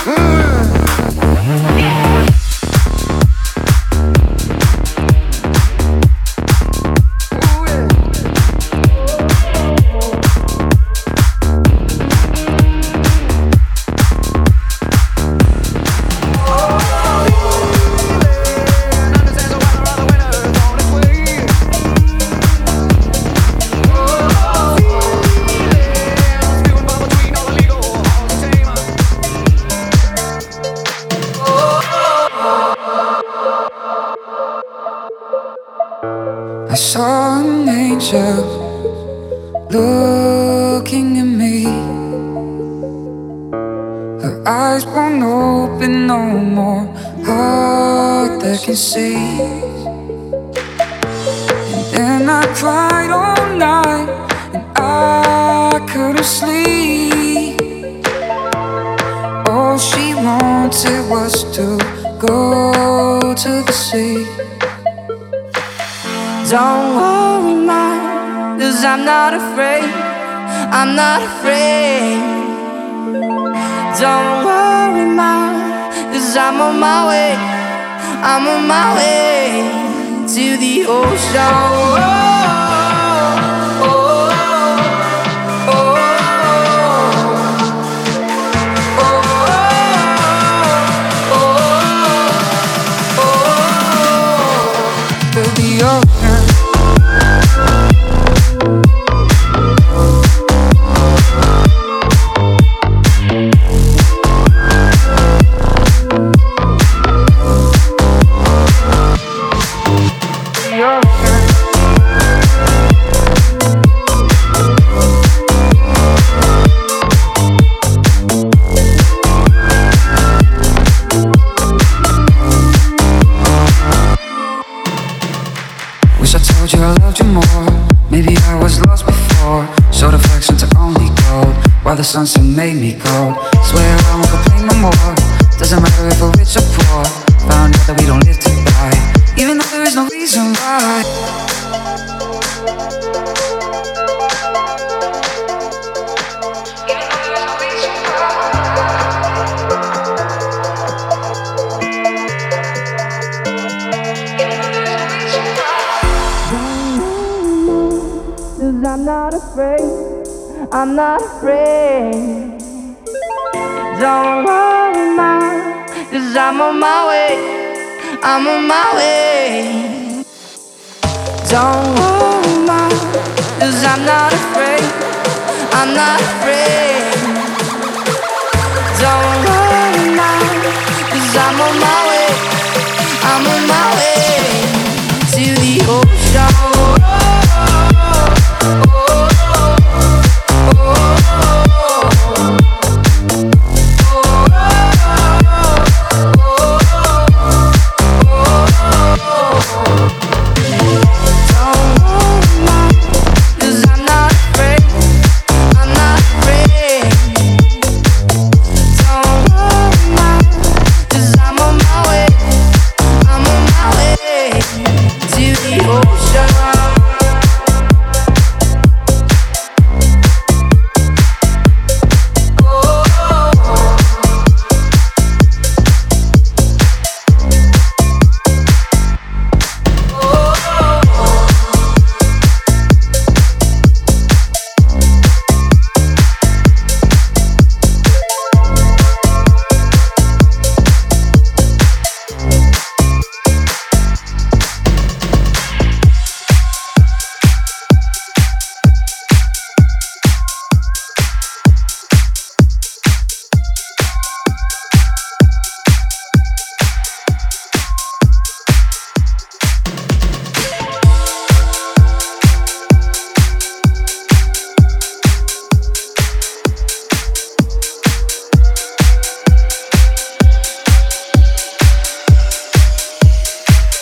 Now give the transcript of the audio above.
I saw an angel looking at me. Her eyes won't open no more, heart that can see. And then I cried all night and I couldn't sleep. All she wanted was to go to the sea. Don't worry, ma, 'cause I'm not afraid. I'm not afraid. Don't worry, ma, 'cause I'm on my way. I'm on my way to the ocean. Wish I told you I loved you more. Maybe I was lost before. Showed affection to only gold, while the sunset made me cold. Swear I won't complain no more. Doesn't matter if we're rich or poor. Found out that we don't live to die, even though there is no reason why. I'm not afraid, I'm not afraid. Don't worry, ma, 'cause I'm on my way. I'm on my way. Don't worry, ma, 'cause I'm not afraid. I'm not afraid. Don't worry, ma, 'cause I'm on my way.